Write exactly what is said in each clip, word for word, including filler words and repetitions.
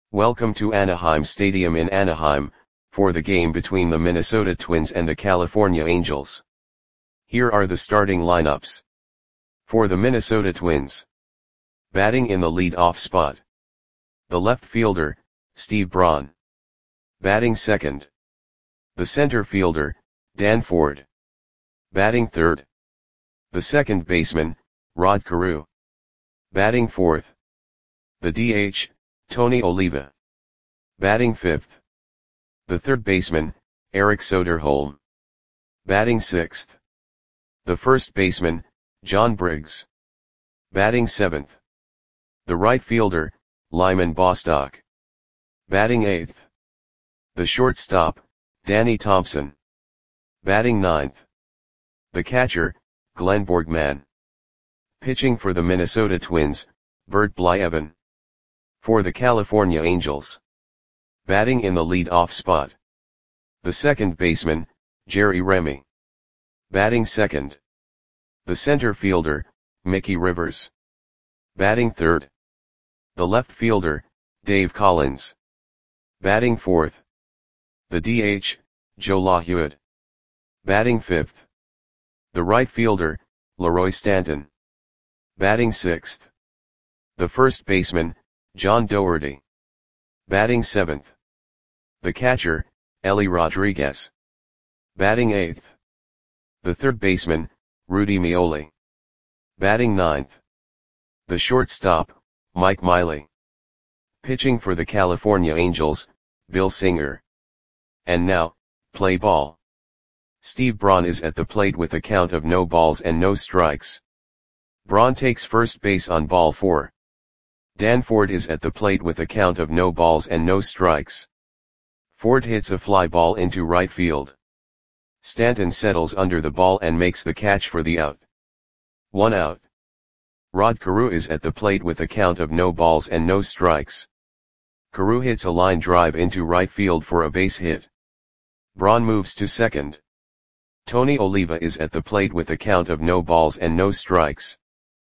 Welcome to Anaheim Stadium in Anaheim, for the game between the Minnesota Twins and the California Angels. Here are the starting lineups. For the Minnesota Twins. Batting in the lead-off spot. The left fielder, Steve Braun. Batting second. The center fielder, Dan Ford. Batting third. The second baseman, Rod Carew. Batting fourth. The D H, Tony Oliva. Batting fifth. The third baseman, Eric Soderholm. Batting sixth. The first baseman, John Briggs. Batting seventh. The right fielder, Lyman Bostock. Batting eighth. The shortstop, Danny Thompson. Batting ninth. The catcher, Glenn Borgman. Pitching for the Minnesota Twins, Bert Blyleven. For the California Angels. Batting in the lead-off spot. The second baseman, Jerry Remy. Batting second. The center fielder, Mickey Rivers. Batting third. The left fielder, Dave Collins. Batting fourth. The D H, Joe LaHue. Batting fifth. The right fielder, Leroy Stanton. Batting sixth. The first baseman, John Doherty. Batting seventh. The catcher, Ellie Rodriguez. Batting eighth. The third baseman, Rudy Meoli. Batting ninth. The shortstop, Mike Miley. Pitching for the California Angels, Bill Singer. And now, play ball. Steve Braun is at the plate with a count of no balls and no strikes. Braun takes first base on ball four. Dan Ford is at the plate with a count of no balls and no strikes. Ford hits a fly ball into right field. Stanton settles under the ball and makes the catch for the out. One out. Rod Carew is at the plate with a count of no balls and no strikes. Carew hits a line drive into right field for a base hit. Braun moves to second. Tony Oliva is at the plate with a count of no balls and no strikes.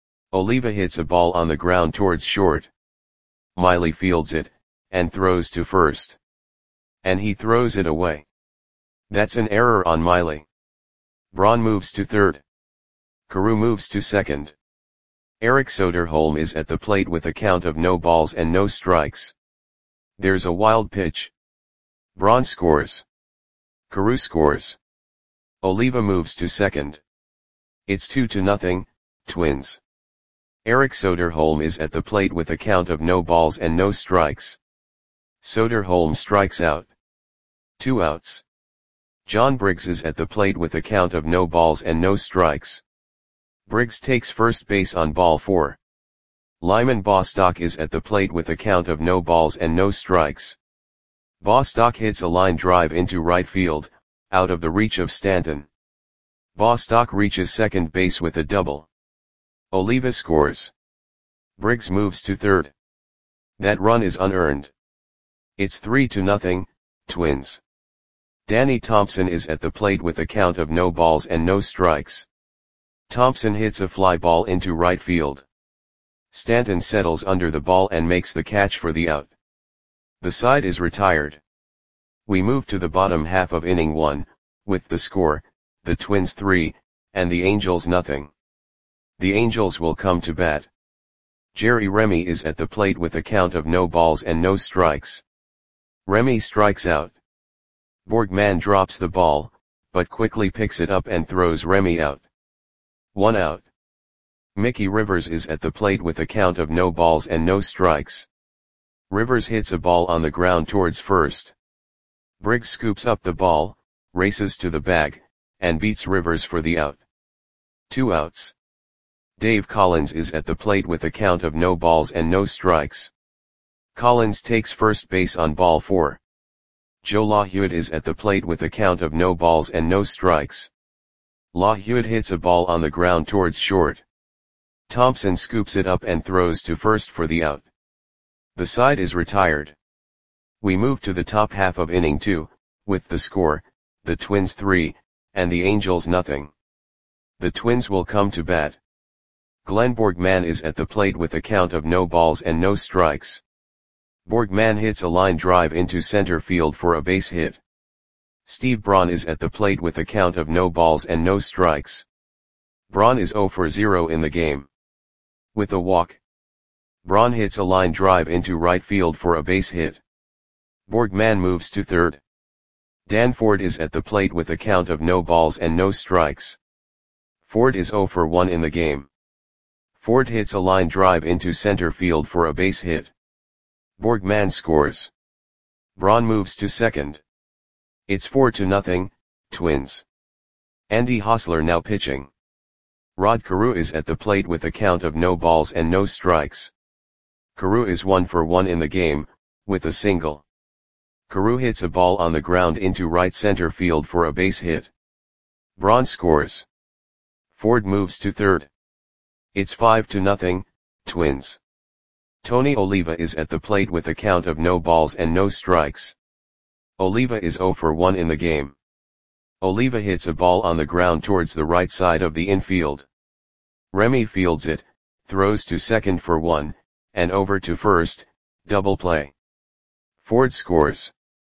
Oliva hits a ball on the ground towards short. Miley fields it, and throws to first. And he throws it away. That's an error on Miley. Braun moves to third. Carew moves to second. Eric Soderholm is at the plate with a count of no balls and no strikes. There's a wild pitch. Braun scores. Carew scores. Oliva moves to second. It's two to nothing, Twins. Eric Soderholm is at the plate with a count of no balls and no strikes. Soderholm strikes out. Two outs. John Briggs is at the plate with a count of no balls and no strikes. Briggs takes first base on ball four. Lyman Bostock is at the plate with a count of no balls and no strikes. Bostock hits a line drive into right field, out of the reach of Stanton. Bostock reaches second base with a double. Oliva scores. Briggs moves to third. That run is unearned. It's three to nothing, Twins. Danny Thompson is at the plate with a count of no balls and no strikes. Thompson hits a fly ball into right field. Stanton settles under the ball and makes the catch for the out. The side is retired. We move to the bottom half of inning one, with the score, the Twins three, and the Angels nothing. The Angels will come to bat. Jerry Remy is at the plate with a count of no balls and no strikes. Remy strikes out. Borgman drops the ball, but quickly picks it up and throws Remy out. One out. Mickey Rivers is at the plate with a count of no balls and no strikes. Rivers hits a ball on the ground towards first. Briggs scoops up the ball, races to the bag, and beats Rivers for the out. Two outs. Dave Collins is at the plate with a count of no balls and no strikes. Collins takes first base on ball four. Joe LaHue is at the plate with a count of no balls and no strikes. LaHue hits a ball on the ground towards short. Thompson scoops it up and throws to first for the out. The side is retired. We move to the top half of inning two, with the score, the Twins three, and the Angels nothing. The Twins will come to bat. Glenn Borgman is at the plate with a count of no balls and no strikes. Borgman hits a line drive into center field for a base hit. Steve Braun is at the plate with a count of no balls and no strikes. Braun is zero for zero in the game. With a walk, Braun hits a line drive into right field for a base hit. Borgman moves to third. Dan Ford is at the plate with a count of no balls and no strikes. Ford is zero for one in the game. Ford hits a line drive into center field for a base hit. Borgman scores. Braun moves to second. It's four to nothing, Twins. Andy Hosler now pitching. Rod Carew is at the plate with a count of no balls and no strikes. Carew is one for one in the game, with a single. Carew hits a ball on the ground into right center field for a base hit. Braun scores. Ford moves to third. It's five to nothing, Twins. Tony Oliva is at the plate with a count of no balls and no strikes. Oliva is zero for one in the game. Oliva hits a ball on the ground towards the right side of the infield. Remy fields it, throws to second for one, and over to first, double play. Ford scores.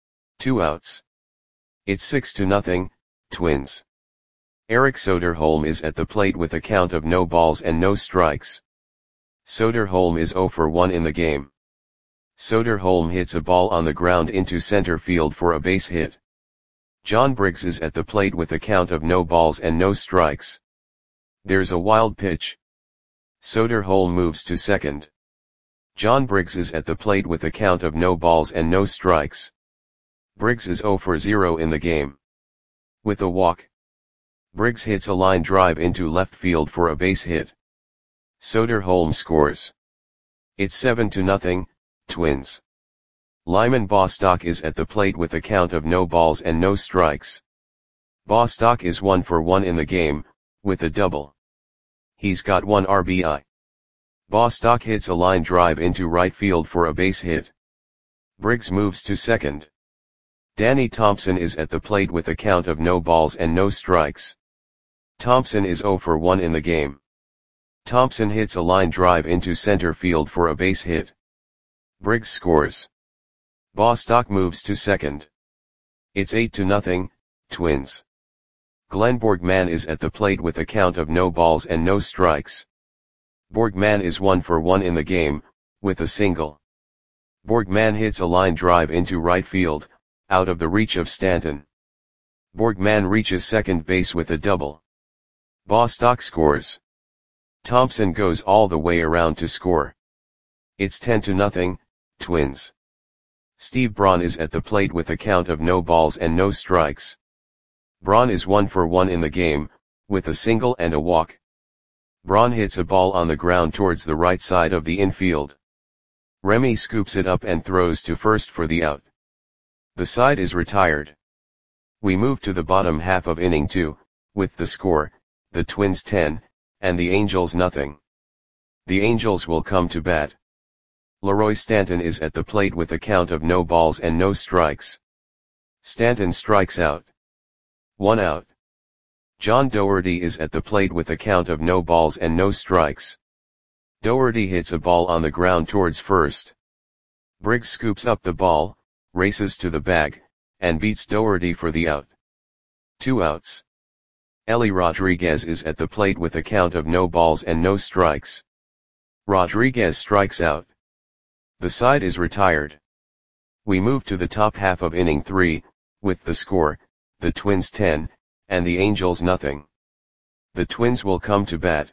Two outs. It's six to nothing, Twins. Eric Soderholm is at the plate with a count of no balls and no strikes. Soderholm is zero for one in the game. Soderholm hits a ball on the ground into center field for a base hit. John Briggs is at the plate with a count of no balls and no strikes. There's a wild pitch. Soderholm moves to second. John Briggs is at the plate with a count of no balls and no strikes. Briggs is zero for zero in the game. With a walk, Briggs hits a line drive into left field for a base hit. Soderholm scores. It's seven to nothing, Twins. Lyman Bostock is at the plate with a count of no balls and no strikes. Bostock is one for one in the game, with a double. He's got one R B I. Bostock hits a line drive into right field for a base hit. Briggs moves to second. Danny Thompson is at the plate with a count of no balls and no strikes. Thompson is zero for one in the game. Thompson hits a line drive into center field for a base hit. Briggs scores. Bostock moves to second. It's eight to nothing, Twins. Glenn Borgman is at the plate with a count of no balls and no strikes. Borgman is one for one in the game, with a single. Borgman hits a line drive into right field, out of the reach of Stanton. Borgman reaches second base with a double. Bostock scores. Thompson goes all the way around to score. It's ten to nothing, Twins. Steve Braun is at the plate with a count of no balls and no strikes. Braun is one for one in the game, with a single and a walk. Braun hits a ball on the ground towards the right side of the infield. Remy scoops it up and throws to first for the out. The side is retired. We move to the bottom half of inning two, with the score, the Twins ten, and the Angels nothing. The Angels will come to bat. Leroy Stanton is at the plate with a count of no balls and no strikes. Stanton strikes out. One out. John Doherty is at the plate with a count of no balls and no strikes. Doherty hits a ball on the ground towards first. Briggs scoops up the ball, races to the bag, and beats Doherty for the out. Two outs. Ellie Rodriguez is at the plate with a count of no balls and no strikes. Rodriguez strikes out. The side is retired. We move to the top half of inning three, with the score, the Twins ten, and the Angels nothing. The Twins will come to bat.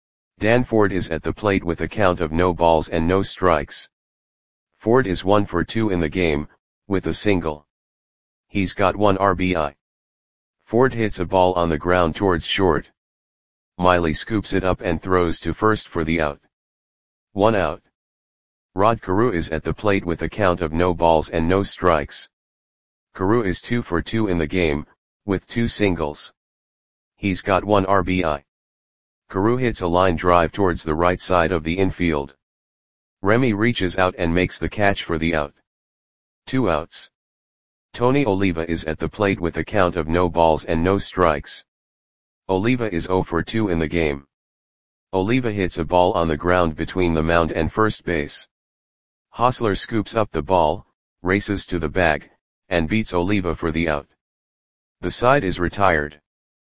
Dan Ford is at the plate with a count of no balls and no strikes. Ford is one for two in the game, with a single. He's got one R B I. Ford hits a ball on the ground towards short. Miley scoops it up and throws to first for the out. One out. Rod Carew is at the plate with a count of no balls and no strikes. Carew is two for two in the game, with two singles. He's got one R B I. Carew hits a line drive towards the right side of the infield. Remy reaches out and makes the catch for the out. Two outs. Tony Oliva is at the plate with a count of no balls and no strikes. Oliva is zero for two in the game. Oliva hits a ball on the ground between the mound and first base. Hostler scoops up the ball, races to the bag, and beats Oliva for the out. The side is retired.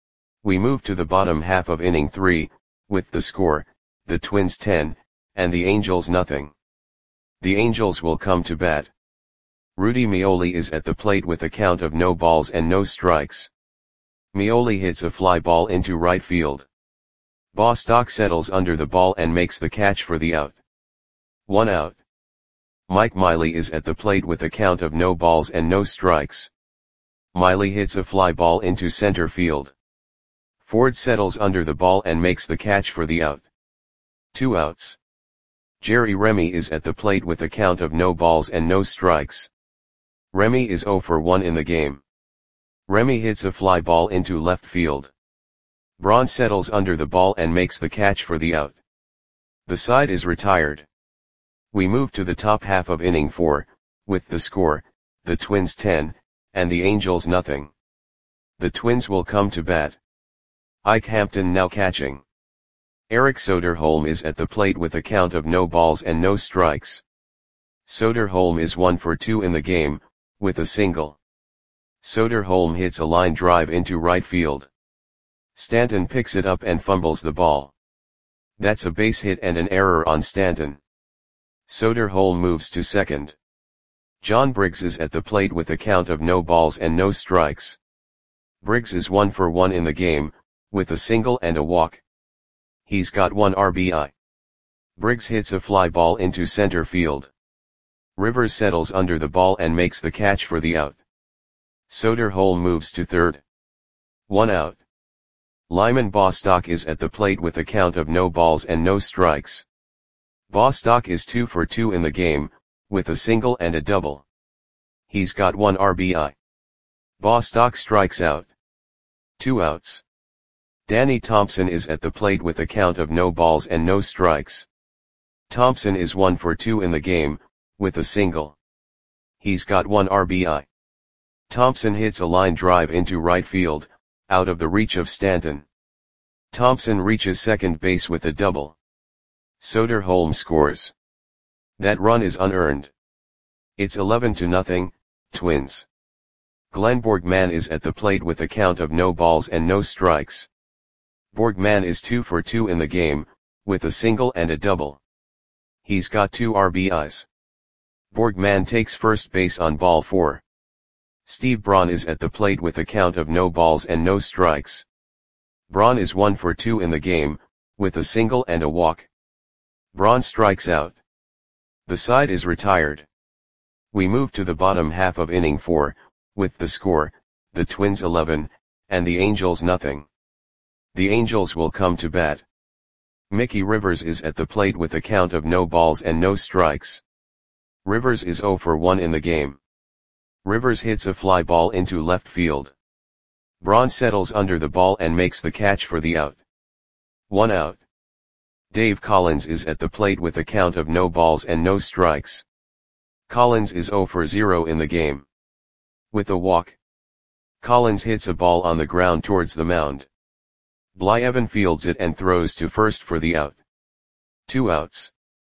We move to the bottom half of inning three, with the score, the Twins ten, and the Angels nothing. The Angels will come to bat. Rudy Meoli is at the plate with a count of no balls and no strikes. Meoli hits a fly ball into right field. Bostock settles under the ball and makes the catch for the out. One out. Mike Miley is at the plate with a count of no balls and no strikes. Miley hits a fly ball into center field. Ford settles under the ball and makes the catch for the out. Two outs. Jerry Remy is at the plate with a count of no balls and no strikes. Remy is zero for one in the game. Remy hits a fly ball into left field. Braun settles under the ball and makes the catch for the out. The side is retired. We move to the top half of inning four, with the score, the Twins ten, and the Angels nothing. The Twins will come to bat. Ike Hampton now catching. Eric Soderholm is at the plate with a count of no balls and no strikes. Soderholm is one for two in the game, with a single. Soderholm hits a line drive into right field. Stanton picks it up and fumbles the ball. That's a base hit and an error on Stanton. Soderholm moves to second. John Briggs is at the plate with a count of no balls and no strikes. Briggs is one for one in the game, with a single and a walk. He's got one R B I. Briggs hits a fly ball into center field. Rivers settles under the ball and makes the catch for the out. Soderholm moves to third. One out. Lyman Bostock is at the plate with a count of no balls and no strikes. Bostock is two for two in the game, with a single and a double. He's got one R B I. Bostock strikes out. Two outs. Danny Thompson is at the plate with a count of no balls and no strikes. Thompson is one for two in the game, with a single. He's got one R B I. Thompson hits a line drive into right field, out of the reach of Stanton. Thompson reaches second base with a double. Soderholm scores. That run is unearned. It's eleven to nothing, Twins. Glenn Borgman is at the plate with a count of no balls and no strikes. Borgman is two for two in the game, with a single and a double. He's got two R B Is. Borgman takes first base on ball four. Steve Braun is at the plate with a count of no balls and no strikes. Braun is one for two in the game, with a single and a walk. Braun strikes out. The side is retired. We move to the bottom half of inning four, with the score, the Twins eleven, and the Angels nothing. The Angels will come to bat. Mickey Rivers is at the plate with a count of no balls and no strikes. Rivers is zero for one in the game. Rivers hits a fly ball into left field. Braun settles under the ball and makes the catch for the out. One out. Dave Collins is at the plate with a count of no balls and no strikes. Collins is zero for zero in the game. With a walk. Collins hits a ball on the ground towards the mound. Blyevin fields it and throws to first for the out. Two outs.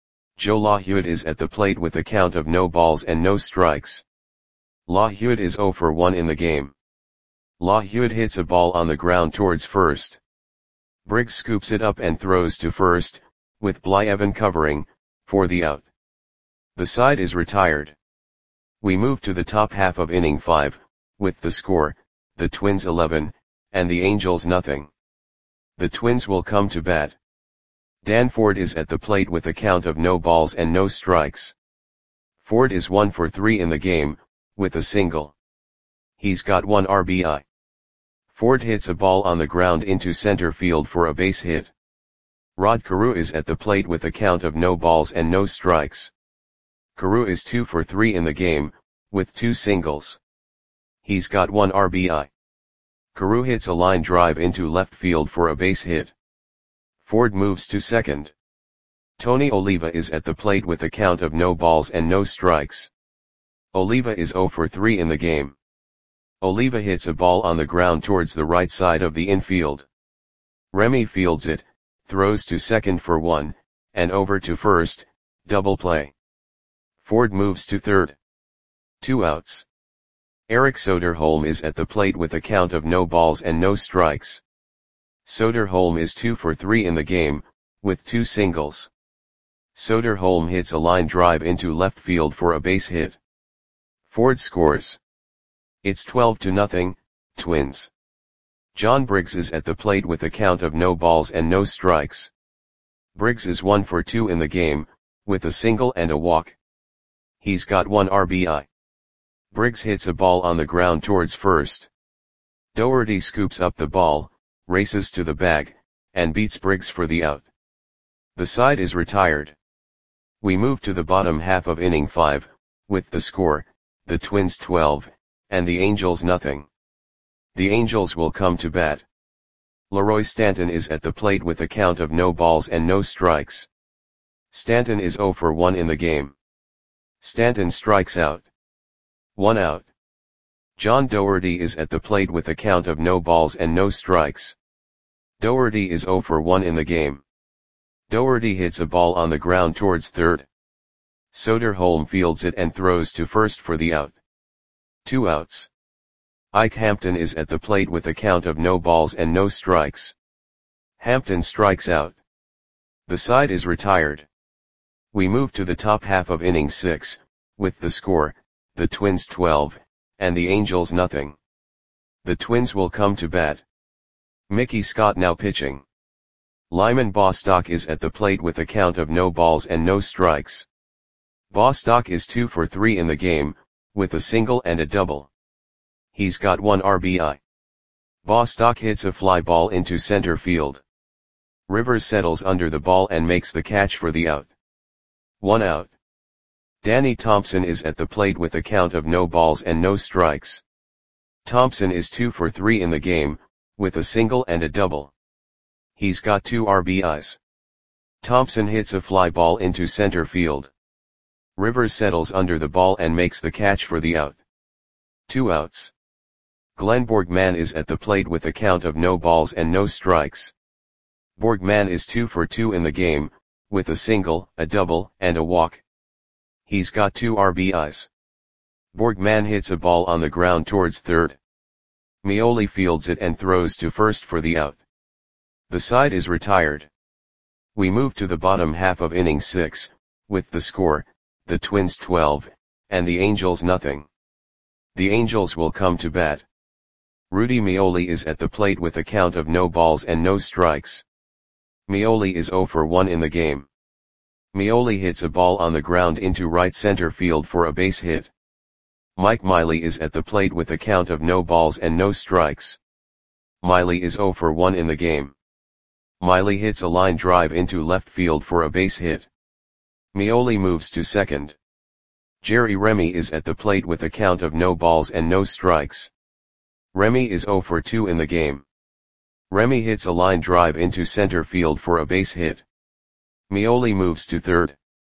Joe LaHewitt is at the plate with a count of no balls and no strikes. LaHewitt is zero for one in the game. LaHewitt hits a ball on the ground towards first. Briggs scoops it up and throws to first, with Blyevin covering, for the out. The side is retired. We move to the top half of inning five, with the score, the Twins eleven, and the Angels nothing. The Twins will come to bat. Dan Ford is at the plate with a count of no balls and no strikes. Ford is one for three in the game, with a single. He's got one R B I. Ford hits a ball on the ground into center field for a base hit. Rod Carew is at the plate with a count of no balls and no strikes. Carew is two for three in the game, with two singles. He's got one R B I. Carew hits a line drive into left field for a base hit. Ford moves to second. Tony Oliva is at the plate with a count of no balls and no strikes. Oliva is zero for three in the game. Oliva hits a ball on the ground towards the right side of the infield. Remy fields it, throws to second for one, and over to first, double play. Ford moves to third. Two outs. Eric Soderholm is at the plate with a count of no balls and no strikes. Soderholm is two for three in the game, with two singles. Soderholm hits a line drive into left field for a base hit. Ford scores. It's twelve to nothing, Twins. John Briggs is at the plate with a count of no balls and no strikes. Briggs is one for two in the game, with a single and a walk. He's got one R B I. Briggs hits a ball on the ground towards first. Doherty scoops up the ball, races to the bag, and beats Briggs for the out. The side is retired. We move to the bottom half of inning five, with the score, the Twins twelve, and the Angels nothing. The Angels will come to bat. Leroy Stanton is at the plate with a count of no balls and no strikes. Stanton is zero for one in the game. Stanton strikes out. One out. John Doherty is at the plate with a count of no balls and no strikes. Doherty is zero for one in the game. Doherty hits a ball on the ground towards third. Soderholm fields it and throws to first for the out. Two outs. Ike Hampton is at the plate with a count of no balls and no strikes. Hampton strikes out. The side is retired. We move to the top half of inning six, with the score, the Twins twelve, and the Angels nothing. The Twins will come to bat. Mickey Scott now pitching. Lyman Bostock is at the plate with a count of no balls and no strikes. Bostock is two for three in the game, with a single and a double. He's got one R B I. Bostock hits a fly ball into center field. Rivers settles under the ball and makes the catch for the out. One out. Danny Thompson is at the plate with a count of no balls and no strikes. Thompson is two for three in the game, with a single and a double. He's got two R B Is. Thompson hits a fly ball into center field. Rivers settles under the ball and makes the catch for the out. Two outs. Glenn Borgman is at the plate with a count of no balls and no strikes. Borgman is two for two in the game, with a single, a double, and a walk. He's got two R B Is. Borgman hits a ball on the ground towards third. Meoli fields it and throws to first for the out. The side is retired. We move to the bottom half of inning six, with the score, the Twins twelve, and the Angels nothing. The Angels will come to bat. Rudy Meoli is at the plate with a count of no balls and no strikes. Meoli is zero for one in the game. Meoli hits a ball on the ground into right center field for a base hit. Mike Miley is at the plate with a count of no balls and no strikes. Miley is zero for one in the game. Miley hits a line drive into left field for a base hit. Meoli moves to second. Jerry Remy is at the plate with a count of no balls and no strikes. Remy is zero for two in the game. Remy hits a line drive into center field for a base hit. Meoli moves to third.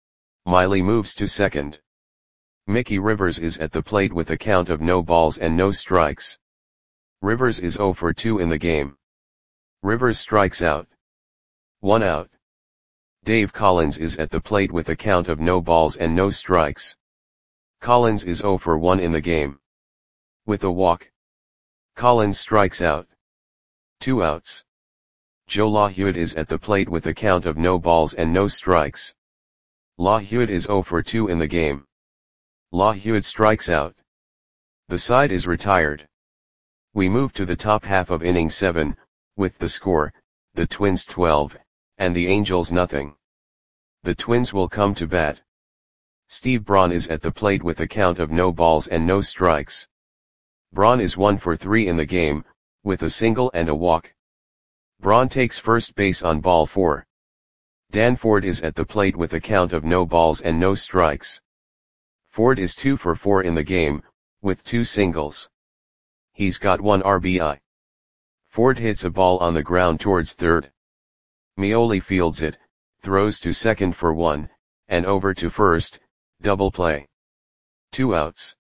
Miley moves to second. Mickey Rivers is at the plate with a count of no balls and no strikes. Rivers is zero for two in the game. Rivers strikes out. One out. Dave Collins is at the plate with a count of no balls and no strikes. Collins is zero for one in the game. With a walk. Collins strikes out. Two outs. Joe LaHewitt is at the plate with a count of no balls and no strikes. LaHewitt is zero for two in the game. LaHewitt strikes out. The side is retired. We move to the top half of inning seven, with the score, the Twins twelve, and the Angels nothing. The Twins will come to bat. Steve Braun is at the plate with a count of no balls and no strikes. Braun is one for three in the game, with a single and a walk. Braun takes first base on ball four. Dan Ford is at the plate with a count of no balls and no strikes. Ford is two for four in the game, with two singles. He's got one R B I. Ford hits a ball on the ground towards third. Meoli fields it, throws to second for one, and over to first, double play. Two outs.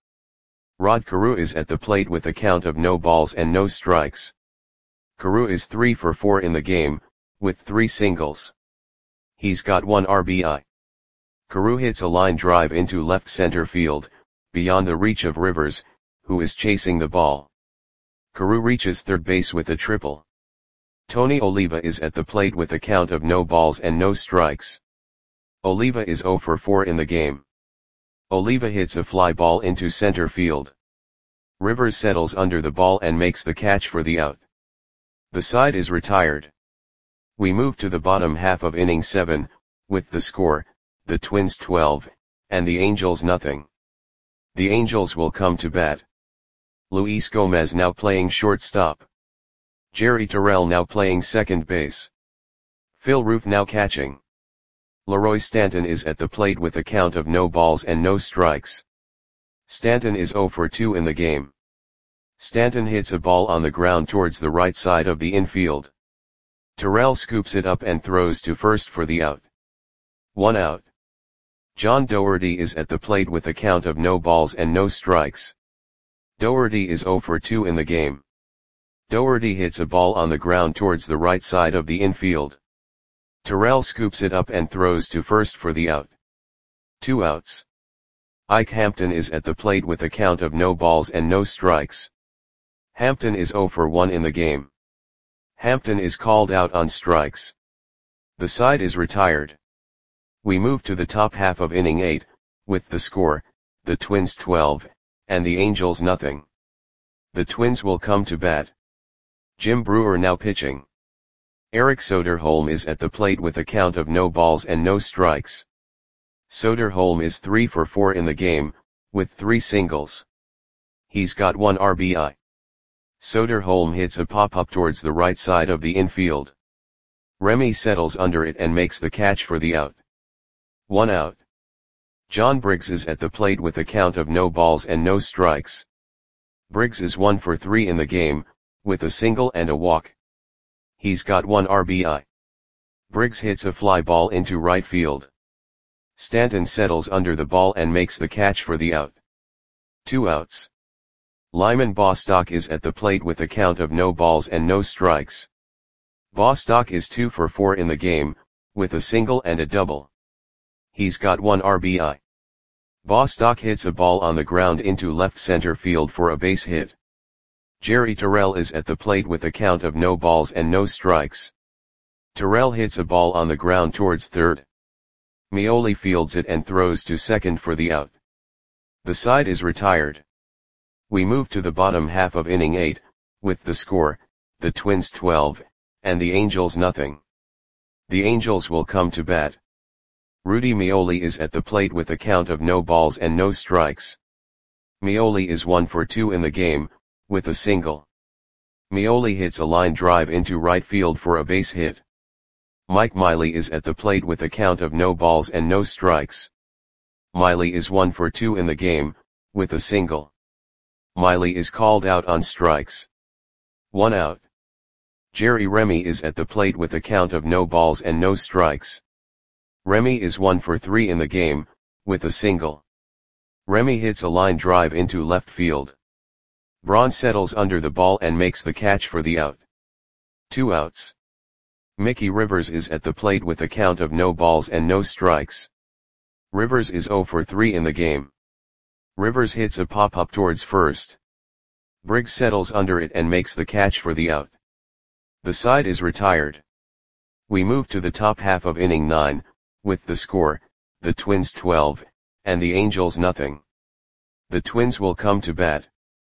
Rod Carew is at the plate with a count of no balls and no strikes. Carew is three for four in the game, with three singles. He's got one R B I. Carew hits a line drive into left center field, beyond the reach of Rivers, who is chasing the ball. Carew reaches third base with a triple. Tony Oliva is at the plate with a count of no balls and no strikes. Oliva is zero for four in the game. Oliva hits a fly ball into center field. Rivers settles under the ball and makes the catch for the out. The side is retired. We move to the bottom half of inning seven, with the score, the Twins twelve, and the Angels nothing. The Angels will come to bat. Luis Gomez now playing shortstop. Jerry Terrell now playing second base. Phil Roof now catching. Leroy Stanton is at the plate with a count of no balls and no strikes. Stanton is zero for two in the game. Stanton hits a ball on the ground towards the right side of the infield. Terrell scoops it up and throws to first for the out. One out. John Doherty is at the plate with a count of no balls and no strikes. Doherty is zero for two in the game. Doherty hits a ball on the ground towards the right side of the infield. Terrell scoops it up and throws to first for the out. Two outs. Ike Hampton is at the plate with a count of no balls and no strikes. Hampton is zero for one in the game. Hampton is called out on strikes. The side is retired. We move to the top half of inning eight, with the score, the Twins twelve, and the Angels nothing. The Twins will come to bat. Jim Brewer now pitching. Eric Soderholm is at the plate with a count of no balls and no strikes. Soderholm is three for four in the game, with three singles. He's got one R B I. Soderholm hits a pop-up towards the right side of the infield. Remy settles under it and makes the catch for the out. One out. John Briggs is at the plate with a count of no balls and no strikes. Briggs is one for three in the game, with a single and a walk. He's got one R B I. Briggs hits a fly ball into right field. Stanton settles under the ball and makes the catch for the out. Two outs. Lyman Bostock is at the plate with a count of no balls and no strikes. Bostock is two for four in the game, with a single and a double. He's got one R B I. Bostock hits a ball on the ground into left center field for a base hit. Jerry Terrell is at the plate with a count of no balls and no strikes. Terrell hits a ball on the ground towards third. Meoli fields it and throws to second for the out. The side is retired. We move to the bottom half of inning eight, with the score, the Twins twelve, and the Angels nothing. The Angels will come to bat. Rudy Meoli is at the plate with a count of no balls and no strikes. Meoli is one for two in the game, with a single. Meoli hits a line drive into right field for a base hit. Mike Miley is at the plate with a count of no balls and no strikes. Miley is one for two in the game, with a single. Miley is called out on strikes. One out. Jerry Remy is at the plate with a count of no balls and no strikes. Remy is one for three in the game, with a single. Remy hits a line drive into left field. Braun settles under the ball and makes the catch for the out. Two outs. Mickey Rivers is at the plate with a count of no balls and no strikes. Rivers is zero for three in the game. Rivers hits a pop-up towards first. Briggs settles under it and makes the catch for the out. The side is retired. We move to the top half of inning nine, with the score, the Twins twelve, and the Angels nothing. The Twins will come to bat.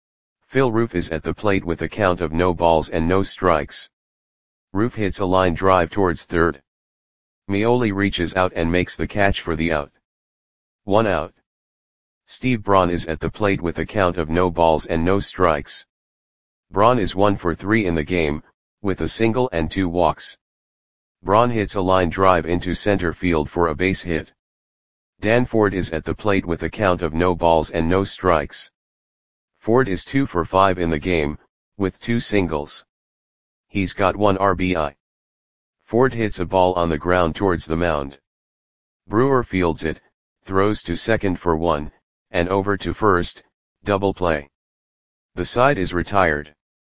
Phil Roof is at the plate with a count of no balls and no strikes. Roof hits a line drive towards third. Meoli reaches out and makes the catch for the out. One out. Steve Braun is at the plate with a count of no balls and no strikes. Braun is one for three in the game, with a single and two walks. Braun hits a line drive into center field for a base hit. Dan Ford is at the plate with a count of no balls and no strikes. Ford is two for five in the game, with two singles. He's got one R B I. Ford hits a ball on the ground towards the mound. Brewer fields it, throws to second for one, and over to first, double play. The side is retired.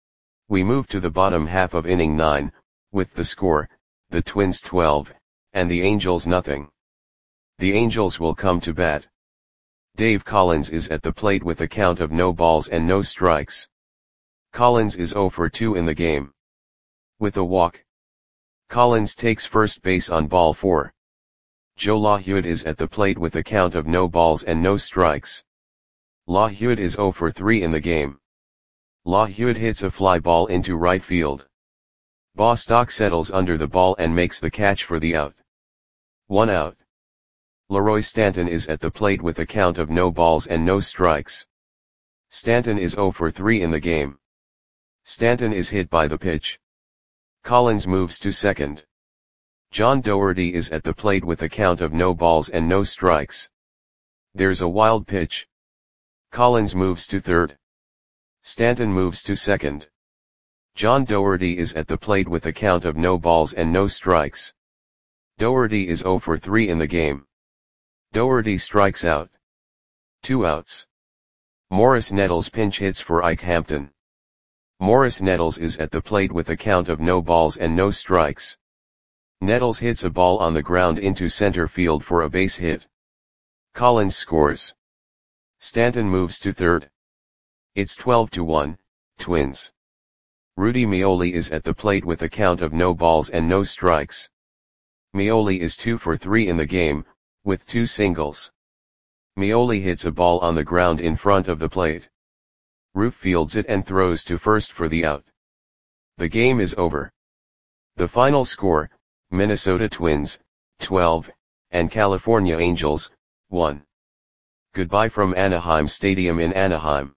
We move to the bottom half of inning nine, with the score, the Twins twelve, and the Angels nothing. The Angels will come to bat. Dave Collins is at the plate with a count of no balls and no strikes. Collins is zero for two in the game. With a walk, Collins takes first base on ball four. Joe LaHud is at the plate with a count of no balls and no strikes. LaHud is zero for three in the game. LaHud hits a fly ball into right field. Bostock settles under the ball and makes the catch for the out. One out. Leroy Stanton is at the plate with a count of no balls and no strikes. Stanton is zero for three in the game. Stanton is hit by the pitch. Collins moves to second. John Doherty is at the plate with a count of no balls and no strikes. There's a wild pitch. Collins moves to third. Stanton moves to second. John Doherty is at the plate with a count of no balls and no strikes. Doherty is zero for three in the game. Doherty strikes out. Two outs. Morris Nettles pinch hits for Ike Hampton. Morris Nettles is at the plate with a count of no balls and no strikes. Nettles hits a ball on the ground into center field for a base hit. Collins scores. Stanton moves to third. It's twelve to one, Twins. Rudy Meoli is at the plate with a count of no balls and no strikes. Meoli is two for three in the game, with two singles. Meoli hits a ball on the ground in front of the plate. Roof fields it and throws to first for the out. The game is over. The final score, Minnesota Twins, twelve, and California Angels, one. Goodbye from Anaheim Stadium in Anaheim.